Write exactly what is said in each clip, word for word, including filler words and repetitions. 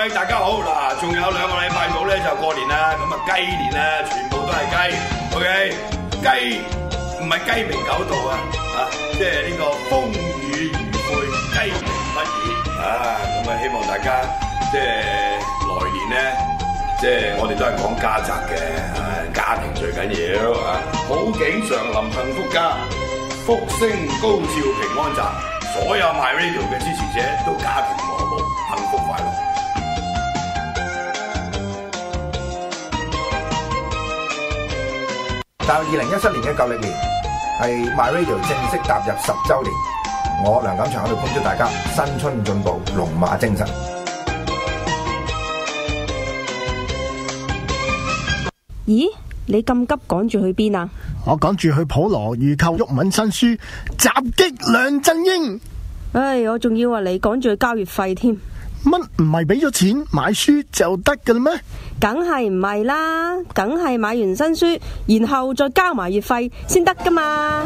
位大家好嗱，仲有兩個禮拜到咧就過年啦，咁啊雞年咧全部都係雞 ，OK， 雞唔係雞鳴狗盜啊，啊，即係呢個風雨如晦，雞鳴不已啊，咁啊希望大家即係來年咧，即係我哋都係講家宅嘅，啊，家庭最緊要啊，好景常臨幸福家，福星高照平安宅。所有 My Radio 嘅支持者都家庭和睦、幸福快樂。 但二零一七年嘅舊曆年係 My Radio 正式踏入十週年，我梁錦祥喺度恭祝大家新春進步，龍馬精神。 咦？你咁急趕住去邊啊？ 我趕住去普羅預購毓民新書《襲擊梁振英》。 唉，我仲要話你趕住去交月費添。 乜唔係俾咗錢買書就得㗎啦咩？ 梗係唔係啦，梗係買完新書，然後再交埋月費先得噶嘛。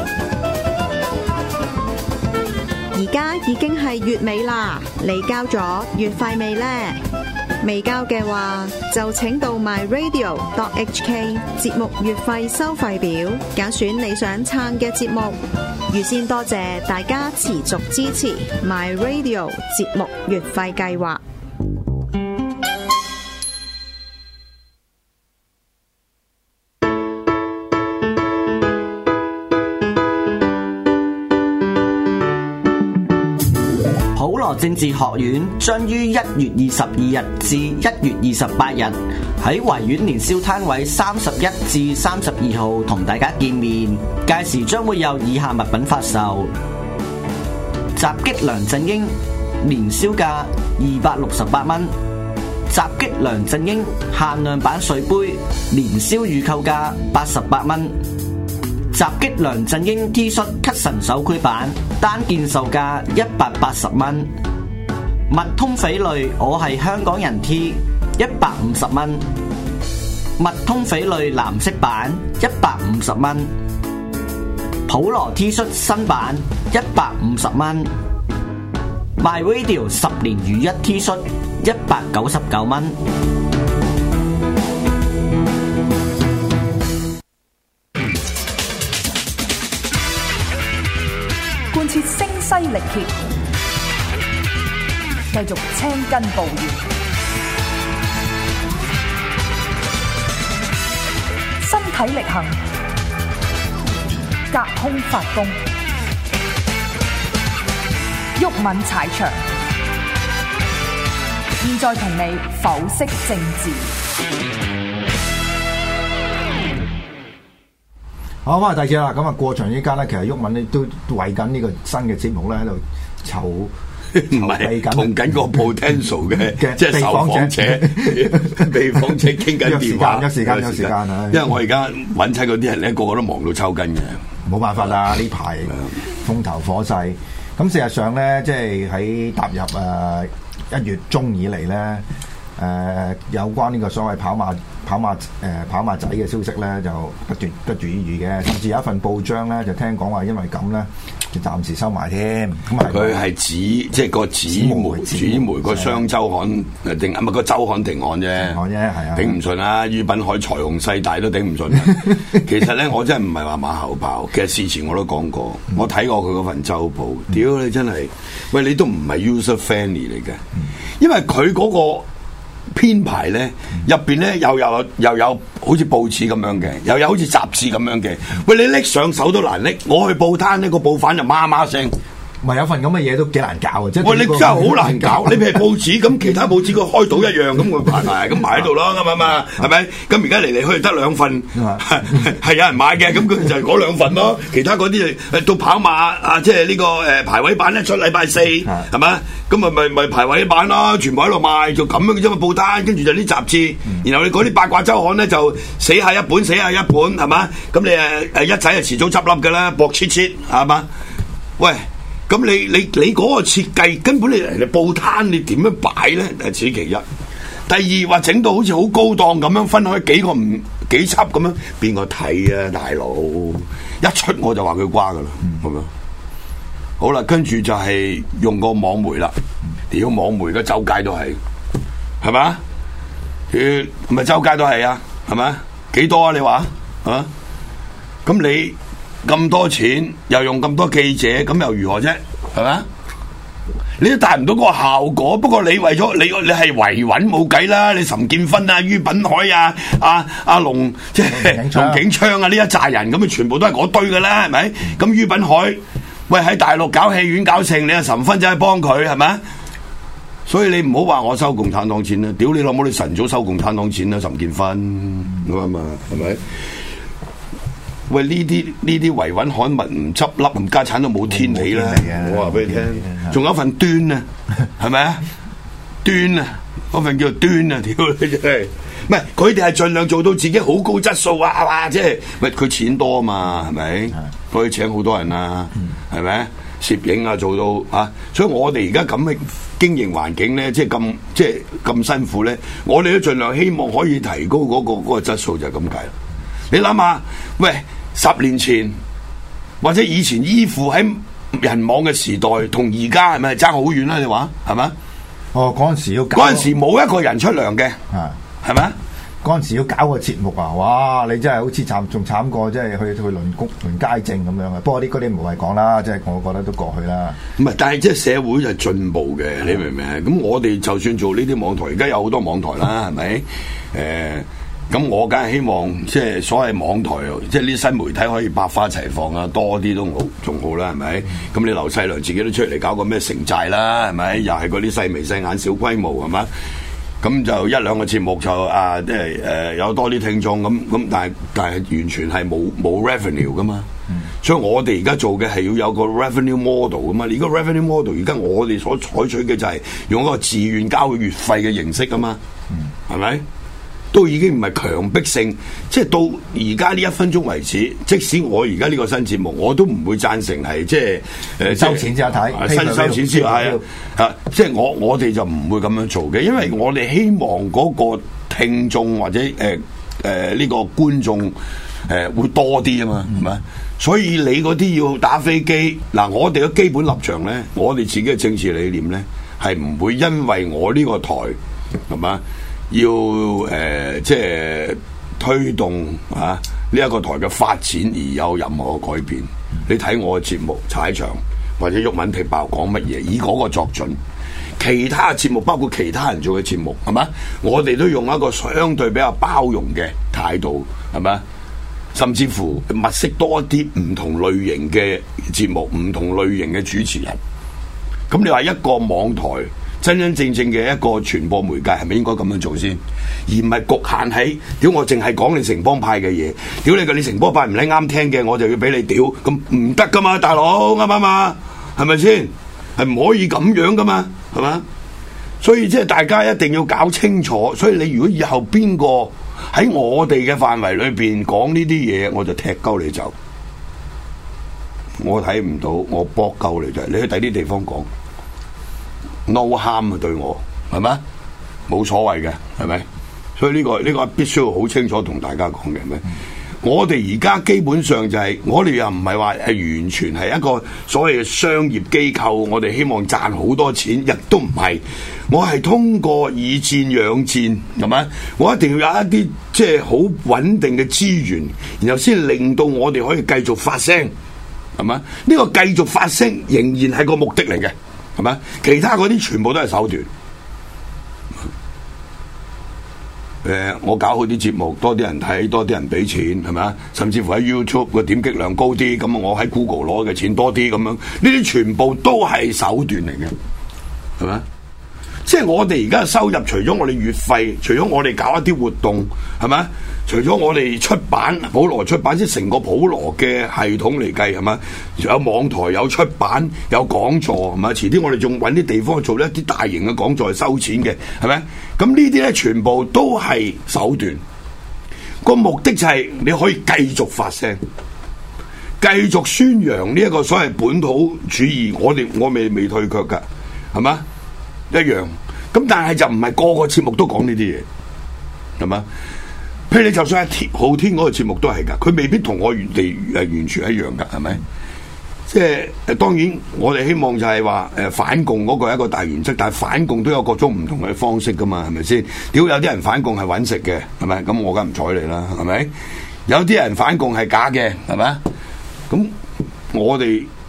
而家已經係月尾啦，你交咗月費未呢？未交嘅話，就請到 my radio dot h k 節目月費收費表，揀選你想撐嘅節目。預先多謝大家持續支持 my radio 節目月費計劃。 普羅政治學院將於一月二十二日至一月二十八日喺維園年宵攤位三十一至三十二號同大家見面，屆時將會有以下物品發售：襲擊梁振英年宵價二百六十八蚊，襲擊梁振英限量版水杯年宵預購價八十八蚊，襲擊梁振英 T 恤咳神手繪版單件售價一百八十蚊，麥通翡翠我係香港人 T 一百五十蚊，麥通翡翠藍色版一百五十蚊，普羅 T 恤新版一百五十蚊 ，My Radio 十年如一 T 恤一百九十九蚊。 貫徹聲嘶力竭，繼續青筋暴現，身體力行，隔空發功，毓民踩場。現在同你剖析政治。 好，翻嚟第二節啦。咁啊，過場之間咧，其實毓民咧都為緊呢個新嘅節目咧喺度籌唔係同緊個 potential 嘅即係受訪者、被訪者傾緊電話。 有時間，有時間啊！ 因為我而家揾親嗰啲人咧，個個都忙到抽筋嘅。 冇辦法啦，呢排風頭火勢。咁事實上咧，即係喺踏入誒一月中以嚟咧，誒有關呢個所謂跑馬。跑馬誒、呃、跑馬仔嘅消息咧就不斷不絕於耳嘅，甚至有一份報章咧就聽講話，因為咁咧就暫時收埋添。咁啊，佢係指即係個紙媒紙媒個雙週刊誒定啊唔係個週刊停刊啫，停刊啫係啊，頂唔順啊！于品海財雄勢大都頂唔順。其實咧，我真係唔係話馬後炮，其實事前我都講過，嗯、我睇過佢嗰份週報，屌、嗯、你真係，喂你都唔係 user friendly 嚟嘅，嗯、因為佢嗰、嗰個。編排咧入邊咧又有又有好似報紙咁樣嘅，又有好似雜誌咁樣嘅。喂，你拎上手都難拎，我去報攤呢個報販就媽媽聲。唔係有份咁嘅嘢都幾難搞啊！即係喂，你真係好難搞。你譬如報紙咁，其他報紙佢開到一樣咁，佢排埋咁埋喺度咯，咁啊嘛，係咪？咁而家嚟嚟去去得兩份，係有人買嘅，咁佢就係嗰兩份咯。其他嗰啲誒到跑馬啊，即係呢個誒排位版咧出禮拜四，係咪？咁咪咪咪排位版咯，全部喺度賣，就咁樣嘅啫嘛。報單跟住就啲雜誌，然後你嗰啲八卦週刊咧就死下一本，死下一本，係嘛？咁你誒誒一仔就遲早執笠㗎啦，薄切切係嘛？喂！咁你你你嗰個設計根本你嚟嚟報攤你點樣擺咧？係此其一。第二話整到好似好高檔咁樣分開幾個唔幾輯咁樣，邊個睇啊大佬？一出我就話佢瓜噶啦，係咪、嗯？好啦，跟住就係用個網媒啦，屌網媒而家周街都係， 係嘛？誒，咪周街都係啊，係咪？幾多啊？你話係嘛？咁你咁多錢，又用咁多記者，咁又如何啫？係咪？你都達唔到嗰個效果。不過你為咗你你係維穩冇計啦。你岑建勳啊、于品海啊、阿阿龍即係龍景昌啊呢一紮人，咁啊全部都係嗰堆噶啦，係咪？咁于品海喂喺大陸搞戲院搞成，你阿岑勳就係幫佢係咪？所以你唔好話我收共產黨錢啦，屌你老母！你晨早收共產黨錢啦，岑建勳啱嘛？係咪？喂，呢啲呢啲維穩刊物唔執笠，冚家產都冇天理啦！我話俾你聽，仲有一份端啊，係咪啊？端啊，嗰份叫做端啊！屌你真係，唔係佢哋係盡量做到自己好高質素啊！哇，即係喂佢錢多啊嘛，係咪？可以請好多人啊，係咪？攝影啊做到啊，所以我哋而家咁嘅經營環境咧，即係咁即係咁辛苦咧，我哋都盡量希望可以提高嗰、嗰個嗰、嗰個質素，就係咁解啦。你諗下，喂，十年前或者以前依附喺人網嘅時代，同而家係咪爭好遠啦？你話係咪？ 哦，嗰陣時要嗰陣時冇一個人出糧嘅，係咪？ 嗰陣時要搞個節目啊！哇，你真係好似慘，仲慘過即係去去輪谷輪街政咁樣啊！不過啲嗰啲無謂講啦，即係我覺得都過去啦。 唔係，但係即係社會就進步嘅，你明唔明啊？咁我哋就算做呢啲網台，而家有好多網台啦，係咪？誒、呃，咁我梗係希望即係所謂網台，即係呢啲新媒體可以百花齊放啊，多啲都好，仲好啦，係咪？咁你劉細良自己都出嚟搞個咩城寨啦，係咪？又係嗰啲細眉細眼小規模，係嘛？咁就一兩個節目就啊，即係誒有多啲聽眾咁咁，但係但係完全係冇冇 revenue 噶嘛，嗯、所以我哋而家做嘅係要有個 revenue model 噶嘛。而個 revenue model 而家我哋所採取嘅就係用一個自願交月費嘅形式啊嘛，係咪、嗯？都已經唔係強迫性，即係到而家呢一分鐘為止，即使我而家呢個新節目，我都唔會贊成係即係誒收錢先睇， 新收錢先係啊！即係我我哋就唔會咁樣做嘅，因為我哋希望嗰個聽眾或者誒誒呢個觀眾誒、呃、會多啲啊嘛，係咪、嗯？所以你嗰啲要打飛機嗱，我哋嘅基本立場咧，我哋自己嘅政治理念咧，係唔會因為我呢個台係嘛？要誒、呃、即係推動啊呢一、這個台嘅發展而有任何改變。嗯、你睇我嘅節目踩場或者毓民踢爆講乜嘢，以嗰個作準。其他節目包括其他人做嘅節目係嘛，我哋都用一個相對比較包容嘅態度係嘛，甚至乎物色多一啲唔同類型嘅節目，唔同類型嘅主持人。咁你話一個網台真真正正嘅一個傳播媒介係咪應該咁樣做先？而唔係局限喺屌我淨係講你城邦派嘅嘢，屌你個你城邦派唔理啱聽嘅，我就要俾你屌，咁唔得噶嘛，大佬啱唔啱啊？係咪先？係唔可以咁樣噶嘛？係嘛？所以即係大家一定要搞清楚。所以你如果以後邊個喺我哋嘅範圍裏邊講呢啲嘢，我就踢鳩你走。我睇唔到，我搏鳩你就係你去第啲地方講。no harm 啊，對我係咪？冇所謂嘅，係咪？所以呢、這個呢、這個必須要好清楚同大家講嘅，係咪？嗯、我哋而家基本上就係、是，我哋又唔係話係完全係一個所謂嘅商業機構，我哋希望賺好多錢，亦都唔係。我係通過以戰養戰，係咪？我一定要有一啲即係好穩定嘅資源，然後先令到我哋可以繼續發聲，係咪？呢、這個繼續發聲仍然係個目的嚟嘅。係咪？其他嗰啲全部都係手段。誒、呃，我搞好啲節目，多啲人睇，多啲人俾錢，係咪啊？甚至乎喺 YouTube 個點擊量高啲，咁我喺 Google 攞嘅錢多啲，咁樣呢啲全部都係手段嚟嘅，係咪？即係我哋而家嘅收入，除咗我哋月費，除咗我哋搞一啲活動，係咪？除咗我哋出版普羅出版，即係成個普羅嘅系統嚟計，係咪？有網台，有出版，有講座，係咪？遲啲我哋仲揾啲地方做一啲大型嘅講座係收錢嘅，係咪？咁呢啲咧全部都係手段，個目的就係你可以繼續發聲，繼續宣揚呢一個所謂本土主義。我哋我未未退卻㗎，係咪？一樣。咁但係就唔係個個節目都講呢啲嘢，係咪？譬如你就算係天浩天嗰個節目都係噶，佢未必同我哋誒完全一樣噶，係咪？ 即係誒當然，我哋希望就係話誒反共嗰個係一個大原則，但係反共都有各種唔同嘅方式噶嘛，係咪先？屌有啲人反共係揾食嘅，係咪？咁我梗唔睬你啦，係咪？有啲人反共係假嘅，係咪？咁我哋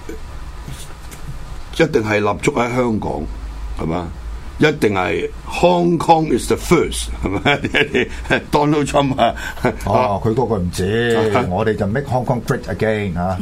一定係立足喺香港，係嘛？一定係 Hong Kong is the first， 係咪？Donald Trump 啊， 哦，佢嗰個唔止，我哋就 make Hong Kong great again 嚇，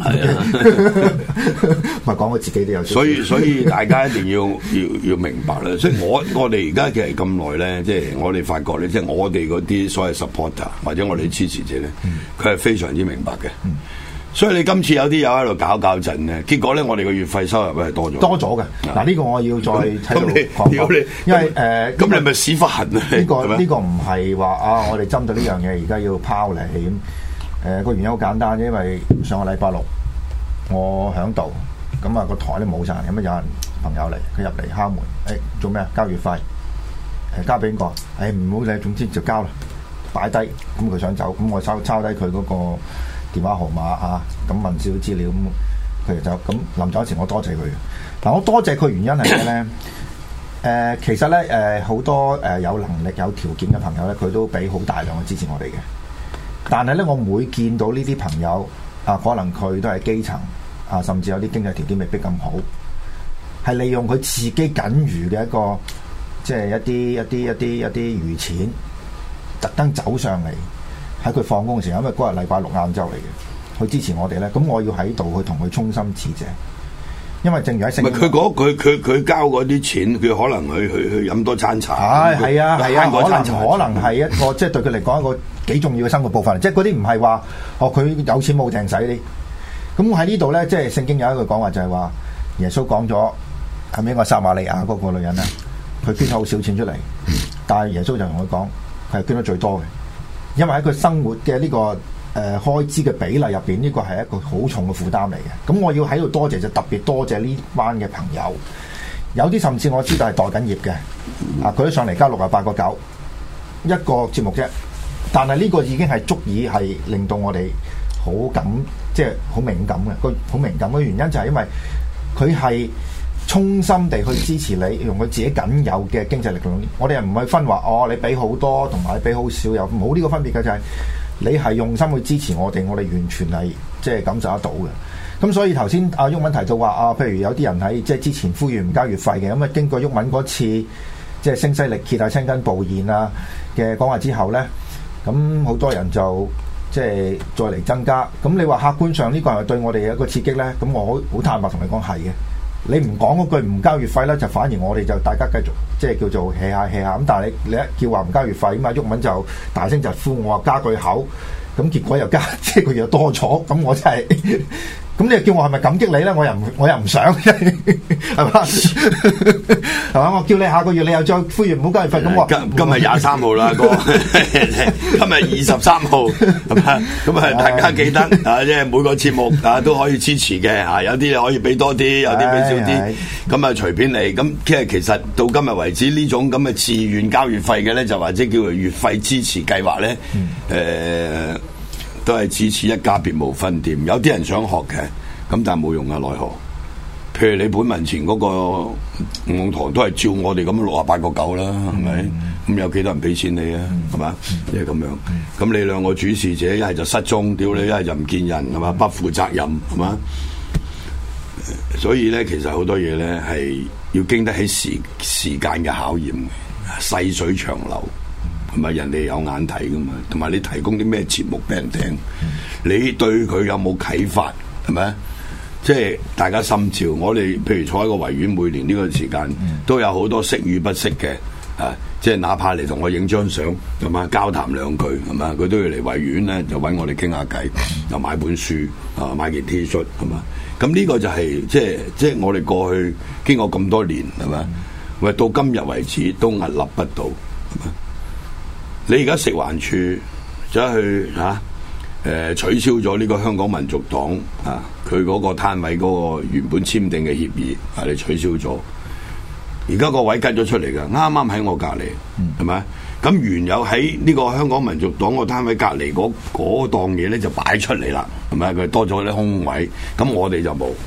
咪講佢自己都有。 所以所以大家一定要要要明白啦。所以我我哋而家其實咁耐咧，即係我哋發覺咧，即係我哋嗰啲所謂 supporter 或者我哋支持者咧，佢係非常之明白嘅。嗯所以你今次有啲友喺度搞搞震咧，結果咧我哋個月費收入係多咗， 多咗嘅。嗱呢個我要再睇到講講，因為誒， 咁你咪屎忽痕啊？ 呢個呢個唔係話啊，我哋針對呢樣嘢而家要拋離咁。誒個原因好簡單，因為上個禮拜六我響度，咁啊個台咧冇晒，咁啊有人朋友嚟，佢入嚟敲門，誒做咩啊？交月費，誒交俾邊個？誒唔好理，總之就交啦，擺低。咁佢想走，咁我抄抄低佢嗰個電話號碼啊，咁問少少資料，咁佢就咁臨走前我多謝佢。嗱，我多謝佢原因係咩咧？誒、呃，其實咧誒好多誒有能力有條件嘅朋友咧，佢都俾好大量嘅支持我哋嘅。但係咧，我每見到呢啲朋友啊，可能佢都係基層啊，甚至有啲經濟條件未必咁好，係利用佢自己僅餘嘅一個即係一啲一啲一啲一啲餘錢，特登走上嚟。喺佢放工嘅時候，因為嗰日禮拜六晏晝嚟嘅，去支持我哋咧，咁我要喺度去同佢衷心致謝。因為正如喺聖， 唔係佢講佢佢佢交嗰啲錢，佢可能去去去飲多餐茶。 係係啊係啊，可能茶可能係一個即係對佢嚟講一個幾重要嘅生活部分。即係嗰啲唔係話哦，佢有錢冇埞使啲。咁喺呢度咧，即係聖經有一句講話就係話，耶穌講咗係咪一個撒瑪利亞嗰個女人咧？佢捐咗好少錢出嚟，但係耶穌就同佢講，佢係捐得最多嘅。因為喺佢生活嘅呢、這個誒、呃、開支嘅比例入邊，呢、這個係一個好重嘅負擔嚟嘅。咁我要喺度多謝，就特別多謝呢班嘅朋友。有啲甚至我知道係待緊業嘅，啊佢都上嚟交六十八個九一個節目啫。但係呢個已經係足以係令到我哋好感，即係好敏感嘅。個好敏感嘅原因就係因為佢係衷心地去支持你，用佢自己僅有嘅經濟力量。我哋又唔係分話哦，你俾好多同埋你俾好少，有冇呢個分別嘅？就係、是、你係用心去支持我哋，我哋完全係即係感受得到嘅。咁所以頭先阿毓民提到話啊，譬如有啲人喺即係之前呼籲唔交月費嘅，咁啊經過毓民嗰次即係聲嘶力竭啊、青筋暴現啊嘅講話之後咧，咁好多人就即係再嚟增加。咁你話客觀上呢個係對我哋有一個刺激咧？咁我好好坦白同你講係嘅。你唔講嗰句唔交月費咧，就反而我哋就大家繼續即係叫做 hea 下 hea 下咁。但係你你一叫話唔交月費咁啊，毓民就大聲疾呼，我話加句口，咁結果又加，即係佢又多咗，咁我真係咁你又叫我係咪感激你咧？我又唔我又唔想，係嘛係嘛？我叫你下個月你又再呼籲唔好交月費，咁我今今日廿三號啦，哥，今日二十三號，係嘛？咁啊，大家記得啊，即係每個節目啊都可以支持嘅啊，有啲可以俾多啲，有啲俾少啲，咁啊隨便你。咁即係其實到今日為止呢種咁嘅自願交月費嘅咧，就或者叫做月費支持計劃咧，誒、嗯。呃都係只此一家別無分店，有啲人想學嘅，咁但係冇用啊，奈何？譬如你本民前嗰個五堂都係照我哋咁六啊八個九啦，係咪？咁、嗯、有幾多人俾錢你啊？係嘛？即係咁樣。咁、嗯、你兩個主事者一係就失蹤，屌你一係就唔見人，係嘛？不負責任，係嘛？所以咧，其實好多嘢咧係要經得起時時間嘅考驗，細水長流。唔係人哋有眼睇噶嘛，同埋你提供啲咩節目俾人聽，嗯、你對佢有冇啟發係咪？即係大家心照。我哋譬如坐喺個維園，每年呢個時間、嗯、都有好多識與不識嘅啊，即係哪怕嚟同我影張相係嘛，交談兩句係嘛，佢都要嚟維園咧，就揾我哋傾下偈，又買本書啊，買件 T 恤係嘛。咁呢個就係、是、即係即係我哋過去經過咁多年係嘛，喂、嗯、到今日為止都屹立不倒係嘛。你而家食環署走去嚇誒、啊呃、取消咗呢個香港民族黨啊，佢嗰個攤位嗰個原本簽訂嘅協議啊，你取消咗。而家個位吉咗出嚟嘅，啱啱喺我隔離，係咪、嗯？咁原有喺呢個香港民族黨個攤位隔離嗰嗰檔嘢咧就擺出嚟啦，係咪？佢多咗啲空位，咁我哋就冇，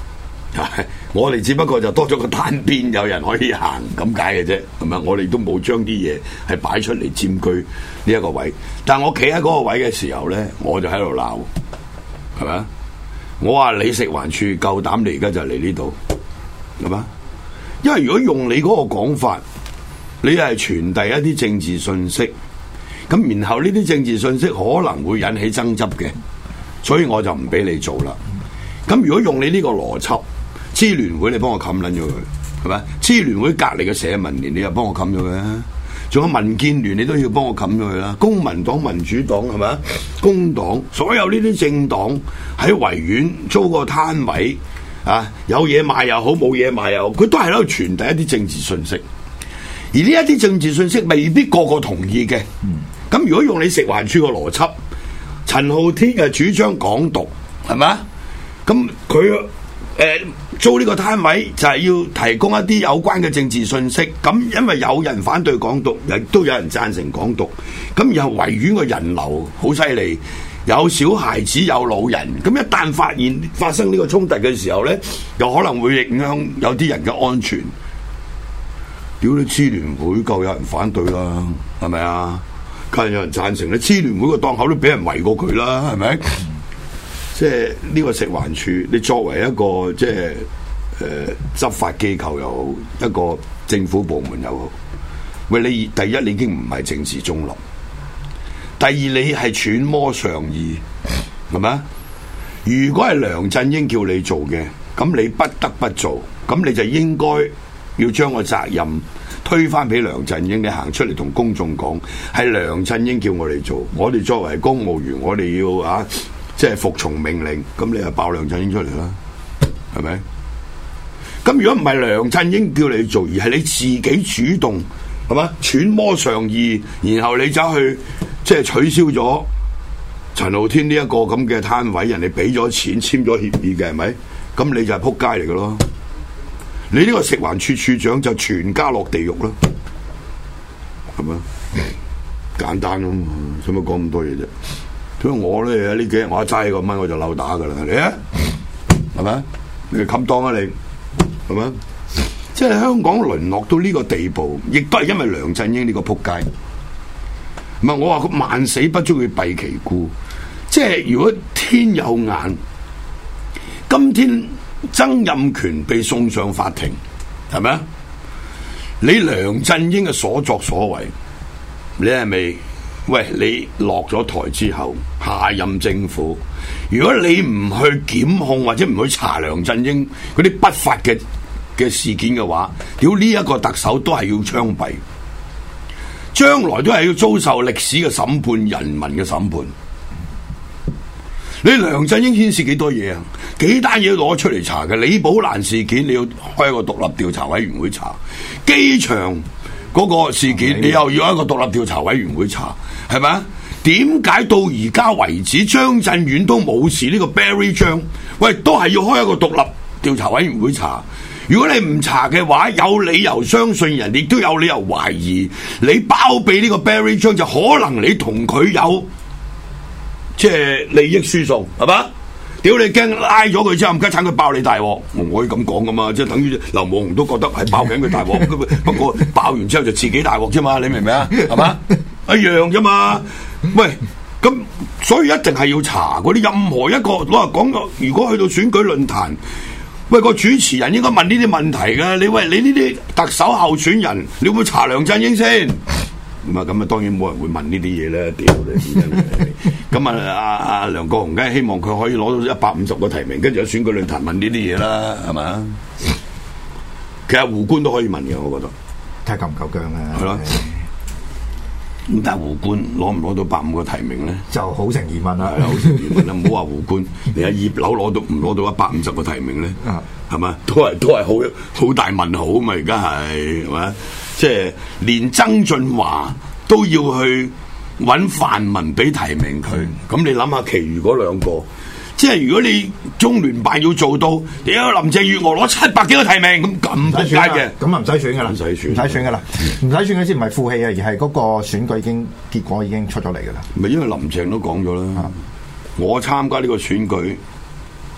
我哋只不過就多咗個單邊有人可以行咁解嘅啫，係咪？我哋都冇將啲嘢係擺出嚟佔據呢一個位。但係我企喺嗰個位嘅時候咧，我就喺度鬧，係咪？我話你食環署夠膽，你而家就嚟呢度，係嘛？因為如果用你嗰個講法，你係傳遞一啲政治信息，咁然後呢啲政治信息可能會引起爭執嘅，所以我就唔俾你做啦。咁如果用你呢個邏輯，支聯會你幫我冚撚咗佢，係咪？支聯會隔離嘅社民連你又幫我冚咗佢啊！仲有民建聯你都要幫我冚咗佢啦，公民黨、民主黨係咪？工黨所有呢啲政黨喺維園租個攤位啊，有嘢賣又好，冇嘢賣又好，佢都係喺度傳遞一啲政治信息。而呢一啲政治信息未必個個同意嘅。咁、嗯、如果用你食環署個邏輯，陳浩天係主張港獨，係咪？咁佢誒租呢個攤位就係要提供一啲有關嘅政治信息。咁因為有人反對港獨，亦都有人贊成港獨。咁然後維園個人流好犀利，有小孩子有老人。咁一旦發現發生呢個衝突嘅時候咧，又可能會影響有啲人嘅安全。屌你支聯會夠有人反對啦，係咪啊？梗係有人贊成咧，支聯會個檔口都俾人圍過佢啦，係咪？嗯、即係呢個食環署，你作為一個即係誒、呃、執法機構又好，一個政府部門又好，喂，你第一你已經唔係政治中立，第二你係揣摩上意，係咪啊？如果係梁振英叫你做嘅，咁你不得不做，咁你就應該要將個責任推返俾梁振英，你行出嚟同公眾講，係梁振英叫我哋做，我哋作為公務員，我哋要啊，即係服從命令，咁你就爆梁振英出嚟啦，係咪？咁如果唔係梁振英叫你做，而係你自己主動，係嘛，揣摩上意，然後你走去即係取消咗陳浩天呢一個咁嘅攤位，人哋俾咗錢簽咗協議嘅，係咪？咁你就係仆街嚟嘅咯。你呢個食環署署長就全家落地獄啦，係咪？簡單咯，使乜講咁多嘢啫？所以我咧呢幾日我一揸起個咪我就扭打噶啦，你啊，係咪？你冚當啊你，係咪？即係香港淪落到呢個地步，亦都係因為梁振英呢個仆街。唔係我話佢萬死不足以蔽其故，即係如果天有眼，今天曾蔭權被送上法庭，係咪啊？你梁振英嘅所作所為，你係咪？喂，你落咗台之後，下任政府，如果你唔去檢控或者唔去查梁振英嗰啲不法嘅嘅事件嘅話，屌呢一個特首都係要槍斃，將來都係要遭受歷史嘅審判，人民嘅審判。你梁振英牽涉幾多嘢啊？幾單嘢攞出嚟查嘅？李寶蘭事件你要開一個獨立調查委員會查，機場嗰個事件你又要一個獨立調查委員會查，係咪啊？點解到而家為止張震遠都冇事，呢個 Barry 張喂都係要開一個獨立調查委員會查？如果你唔查嘅話，有理由相信人，亦都有理由懷疑你包庇呢個 Barry 張，就可能你同佢有即係利益輸送，係嘛？屌你驚拉咗佢之後，唔家產佢爆你大鑊，我可以咁講噶嘛？即係等於劉武雄都覺得係爆緊佢大鑊，不過爆完之後就自己大鑊啫嘛？你明唔明啊？係嘛？一樣啫嘛？喂，咁所以一定係要查嗰啲任何一個攞嚟講個，如果去到選舉論壇，喂個主持人應該問呢啲問題㗎。你喂你呢啲特首候選人，你會查梁振英先？咁啊，咁啊，當然冇人會問呢啲嘢咧。屌你！咁啊，阿阿梁國雄梗係希望佢可以攞到一百五十個提名，跟住喺選舉論壇問呢啲嘢啦，係嘛？其實胡官都可以問嘅，我覺得睇夠唔夠薑啊？ 係咯。咁但係胡官攞唔攞到百五個提名咧，就好成疑問啦。 係好成疑問啦！唔好話胡官，連阿葉劉攞到唔攞到一百五十個提名咧，係嘛？都係都係好好大問號啊嘛！而家係係嘛？即係連曾俊華都要去揾泛民俾提名佢，咁、嗯、你諗下，其餘嗰兩個，即係如果你中聯辦要做到，屌林鄭月娥攞七百幾個提名，咁咁撲街嘅， 咁啊唔使選噶啦， 唔使選， 唔使選噶啦，唔使選嗰啲唔係負氣啊，而係嗰個選舉已經結果已經出咗嚟噶啦。 咪因為林鄭都講咗啦，我參加呢個選舉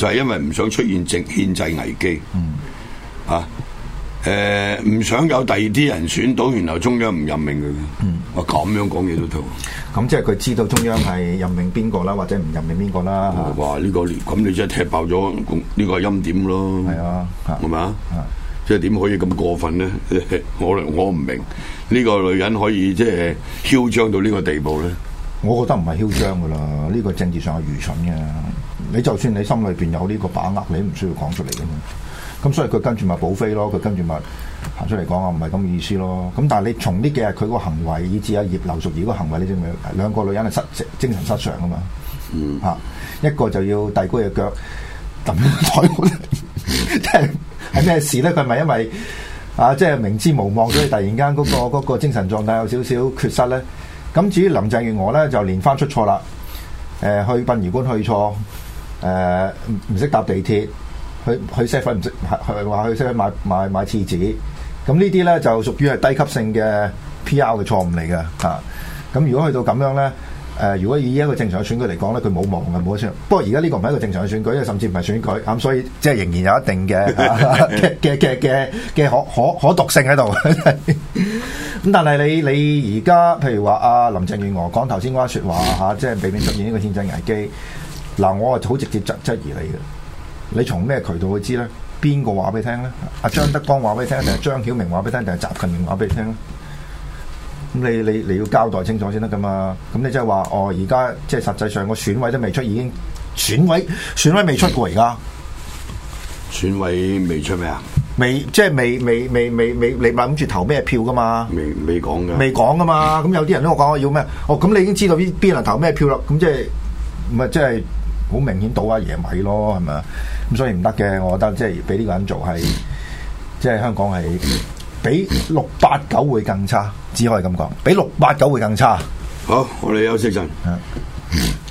就係因為唔想出現政憲制危機。嗯，啊。誒唔、呃、想有第二啲人選到，然後中央唔任命佢嘅。嗯，我咁樣講嘢都得。 咁即係佢知道中央係任命邊個啦，或者唔任命邊個啦。 哇！呢、這個咁你真係踢爆咗呢個陰點咯。係啊，係咪啊？即係點可以咁過分咧？我我唔明呢、這個女人可以即係囂張到呢個地步咧。 我覺得唔係囂張噶啦，呢、這個政治上係愚蠢嘅。你就算你心裏邊有呢個把握，你唔需要講出嚟嘅嘛。咁所以佢跟住咪補飛咯，佢跟住咪行出嚟講啊，唔係咁嘅意思咯。咁但係你從呢幾日佢個行為，以至阿葉劉淑儀個行為，你知唔知？兩個女人係失精神失常啊嘛。嗯，嚇一個就要遞高隻腳揼台嗰度，即係係咩事咧？佢係咪因為啊，即係明知無望，所以突然間嗰、嗰個嗰個精神狀態有少少缺失咧？咁至於林鄭月娥咧，就連番出錯啦。誒、呃，去殯儀館去錯，誒唔唔識搭地鐵。去去 set 粉唔識，係話去 set 買買買廁紙，咁呢啲咧就屬於係低級性嘅 P R 嘅錯誤嚟嘅嚇。咁、啊、如果去到咁樣咧，誒、呃、如果以一個正常嘅選舉嚟講咧，佢冇望嘅冇得選。不過而家呢個唔係一個正常嘅選舉，因為甚至唔係選舉，咁、啊、所以即係仍然有一定嘅嘅嘅嘅嘅嘅可可可讀性喺度。咁但係你你而家譬如話阿林鄭月娥講頭先嗰番説話嚇，即係避免出現呢個憲制危機。嗱，我係好直接質質疑你嘅。你從咩渠道去知咧？邊個話俾你聽咧？阿張德江話俾你聽，定係張曉明話俾你聽，定係習近平話俾你聽咧？咁你你你要交代清楚先得噶嘛？咁你即係話哦，而家即係實際上個選委都未出，已經選委選委未出過而家。 選委未出咩啊？ 未即係未未未未未你諗住投咩票噶嘛？ 未未講噶。未講噶嘛？咁有啲人都講我要咩？哦，咁你已經知道邊邊人投咩票啦？咁即係唔係即係？好明顯倒阿爺米咯，係咪啊？咁所以唔得嘅，我覺得即係俾呢個人做係，即係香港係比六八九會更差，只可以咁講，比六八九會更差。 好，我哋休息陣。